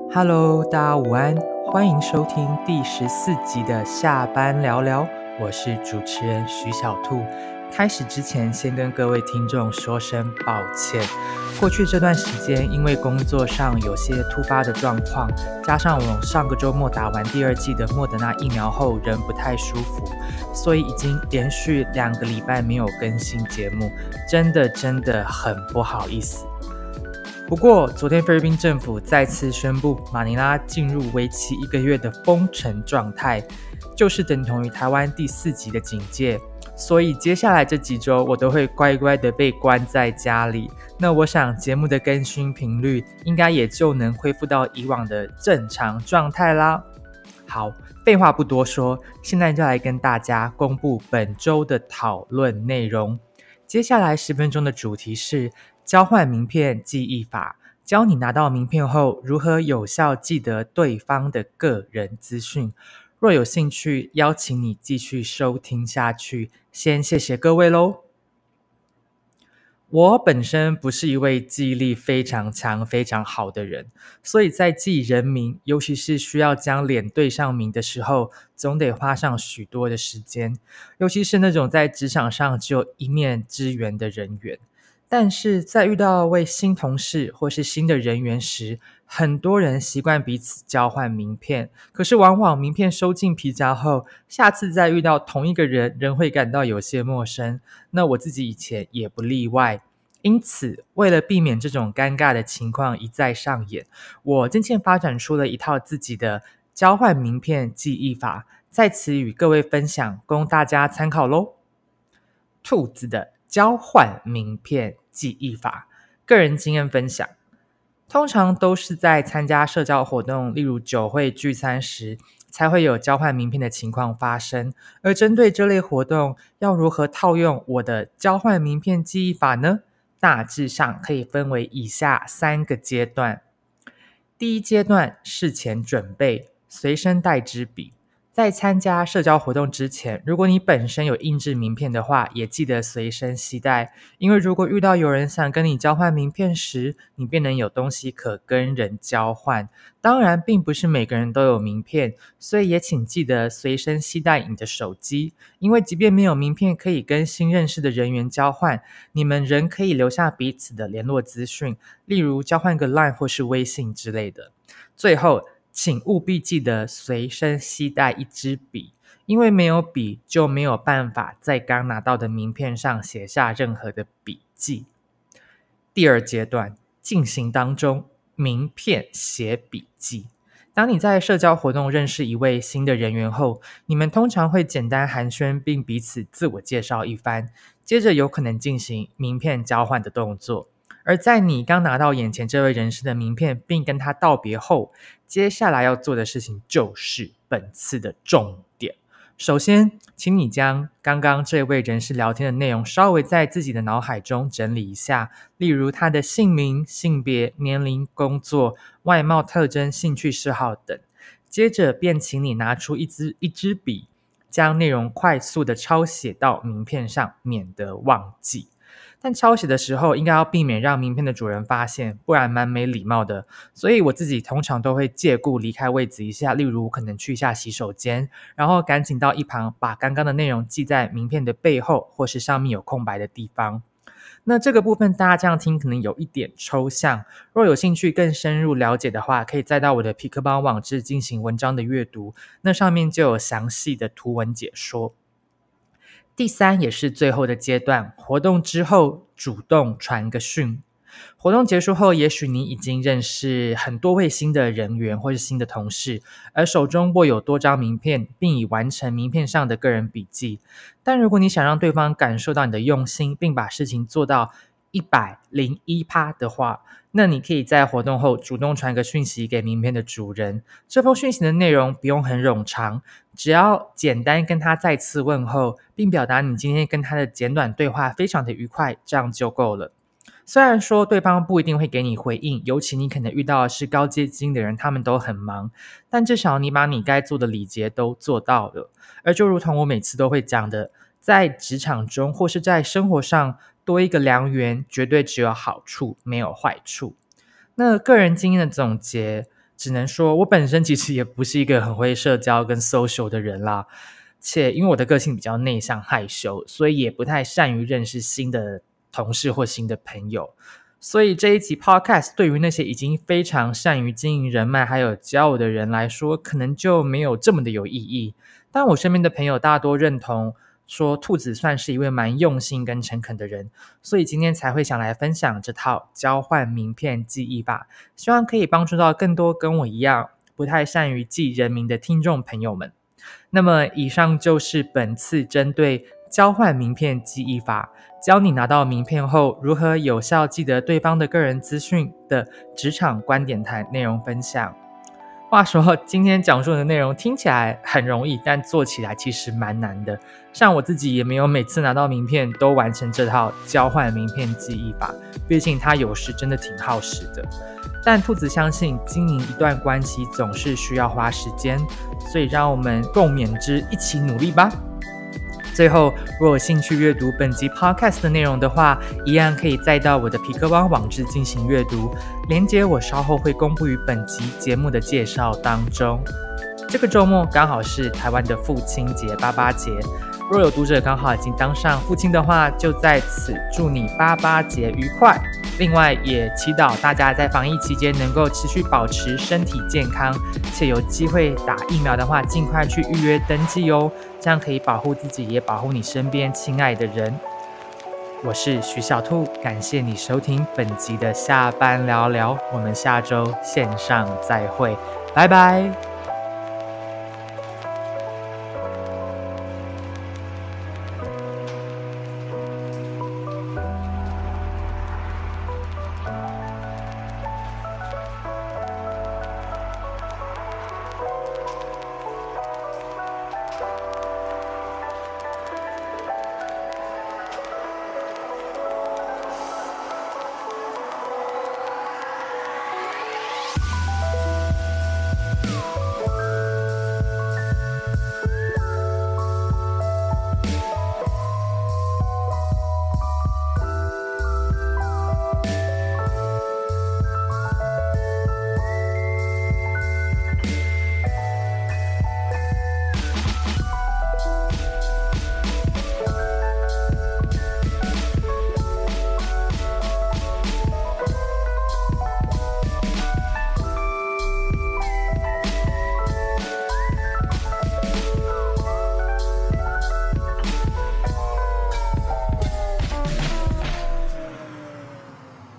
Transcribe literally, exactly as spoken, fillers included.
Hello，大家午安，欢迎收听第十四集的下班聊聊，我是主持人徐小兔。开始之前，先跟各位听众说声抱歉。过去这段时间，因为工作上有些突发的状况，加上我上个周末打完第二剂的莫德纳疫苗后，人不太舒服，所以已经连续两个礼拜没有更新节目，真的真的很不好意思。不过，昨天菲律宾政府再次宣布，马尼拉进入为期一个月的封城状态，就是等同于台湾第四级的警戒。所以接下来这几周，我都会乖乖的被关在家里。那我想节目的更新频率应该也就能恢复到以往的正常状态啦。好，废话不多说，现在就来跟大家公布本周的讨论内容。接下来十分钟的主题是交换名片记忆法，教你拿到名片后如何有效记得对方的个人资讯。若有兴趣，邀请你继续收听下去。先谢谢各位咯。我本身不是一位记忆力非常强、非常好的人，所以在记人名，尤其是需要将脸对上名的时候，总得花上许多的时间，尤其是那种在职场上只有一面之缘的人员。但是在遇到位新同事或是新的人员时，很多人习惯彼此交换名片，可是往往名片收进皮夹后，下次再遇到同一个人，仍会感到有些陌生。那我自己以前也不例外。因此，为了避免这种尴尬的情况一再上演，我渐渐发展出了一套自己的交换名片记忆法，在此与各位分享，供大家参考咯。兔子的交换名片记忆法，个人经验分享。通常都是在参加社交活动，例如酒会聚餐时，才会有交换名片的情况发生。而针对这类活动，要如何套用我的交换名片记忆法呢？大致上可以分为以下三个阶段。第一阶段，事前准备，随身带支笔。在参加社交活动之前，如果你本身有印制名片的话，也记得随身携带，因为如果遇到有人想跟你交换名片时，你便能有东西可跟人交换。当然，并不是每个人都有名片，所以也请记得随身携带你的手机，因为即便没有名片可以跟新认识的人员交换，你们仍可以留下彼此的联络资讯，例如交换个 LINE 或是微信之类的。最后，请务必记得随身携带一支笔，因为没有笔就没有办法在刚拿到的名片上写下任何的笔记。第二阶段，进行当中，名片写笔记。当你在社交活动认识一位新的人员后，你们通常会简单寒暄并彼此自我介绍一番，接着有可能进行名片交换的动作。而在你刚拿到眼前这位人士的名片并跟他道别后，接下来要做的事情就是本次的重点。首先，请你将刚刚这位人士聊天的内容稍微在自己的脑海中整理一下，例如他的姓名、性别、年龄、工作、外貌特征、兴趣嗜好等。接着便请你拿出一支一支笔，将内容快速的抄写到名片上，免得忘记。但抄写的时候应该要避免让名片的主人发现，不然蛮没礼貌的。所以我自己通常都会借故离开位置一下，例如可能去一下洗手间，然后赶紧到一旁把刚刚的内容记在名片的背后或是上面有空白的地方。那这个部分大家这样听可能有一点抽象，若有兴趣更深入了解的话，可以再到我的痞客邦网志进行文章的阅读，那上面就有详细的图文解说。第三也是最后的阶段，活动之后主动传个讯。活动结束后，也许你已经认识很多位新的人员或是新的同事，而手中握有多张名片，并已完成名片上的个人笔记。但如果你想让对方感受到你的用心，并把事情做到一百零一趴的话，那你可以在活动后主动传个讯息给名片的主人。这封讯息的内容不用很冗长，只要简单跟他再次问候，并表达你今天跟他的简短对话非常的愉快，这样就够了。虽然说对方不一定会给你回应，尤其你可能遇到的是高阶经的人，他们都很忙，但至少你把你该做的礼节都做到了。而就如同我每次都会讲的，在职场中或是在生活上多一个良缘，绝对只有好处没有坏处。那个人经验的总结， 只能说我本身其实也不是一个很会社交跟 social 的人啦，且因为我的个性比较内向害羞，所以也不太善于认识新的同事或新的朋友。所以这一集 podcast 对于那些已经非常善于经营人脉还有交友的人来说，可能就没有这么的有意义。但我身边的朋友大多认同说兔子算是一位蛮用心跟诚恳的人，所以今天才会想来分享这套交换名片记忆法，希望可以帮助到更多跟我一样不太善于记人名的听众朋友们。那么以上就是本次针对交换名片记忆法，教你拿到名片后如何有效记得对方的个人资讯的职场观点谈内容分享。话说今天讲述的内容听起来很容易，但做起来其实蛮难的，像我自己也没有每次拿到名片都完成这套交换名片记忆法，毕竟它有时真的挺耗时的。但兔子相信经营一段关系总是需要花时间，所以让我们共勉之，一起努力吧。最后，若有兴趣阅读本集 podcast 的内容的话，一样可以再到我的皮克邦网址进行阅读，连结我稍后会公布于本集节目的介绍当中。这个周末刚好是台湾的父亲节八八节，若有读者刚好已经当上父亲的话，就在此祝你八八节愉快。另外也祈祷大家在防疫期间能够持续保持身体健康，且有机会打疫苗的话尽快去预约登记哦，这样可以保护自己也保护你身边亲爱的人。我是徐小兔，感谢你收听本集的下班聊聊，我们下周线上再会，拜拜。